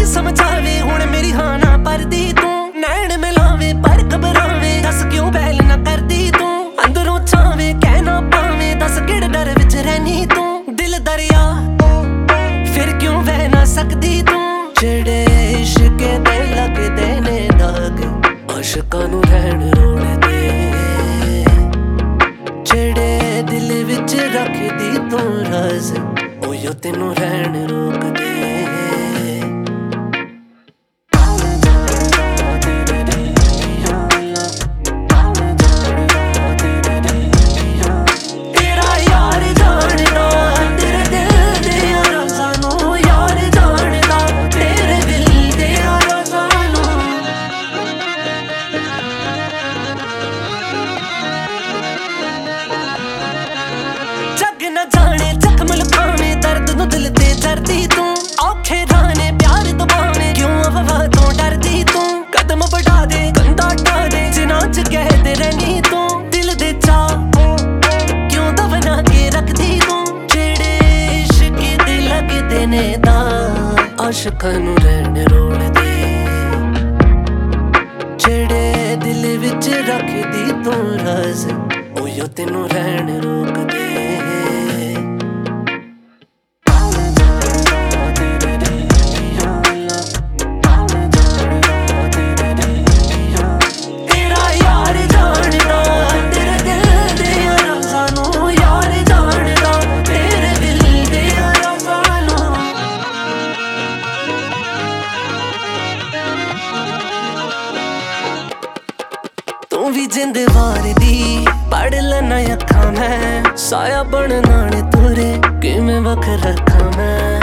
की समझावे हुण मेरी हाँ ना परदी तू। नैन मिलावे पर घबरावे दस क्यों बैल ना करदी तू। अंदरों छावे कहना पावे दस किहड़े डर विच रहनी तू। दिल दरिया फिर क्यों बह ना सकदी तू। ਜਿਹੜੇ इश्क दे लगदे ने दाग आशिकां नूं रहण रोलदे। ਜਿਹੜੇ दिल विच रखदी तू राज ओयो तैनूं रहण रोकदे। ना जाने जख्म लुकावे दर्द नूं दिल ते जरदी तू। औखे राने प्यार दबावे क्यों अफवाह तो डरदी तू। कदम बढ़ा दे कंधा ढा दे जिन्हां च कहदे रहनी तू। दिल दे चाह क्यों दबना के रखदी तू। जेड़े इश्क दे लगदे ने दा आशिकां नूं रहण रोलदे। जेड़े दिल विच रखदी तू राज ओयो तैनूं रहण रोकदे। तू भी जिंद वार दी पढ़ लेना अखां मैं साया बनना ने तुरे किवें वख रखां मैं।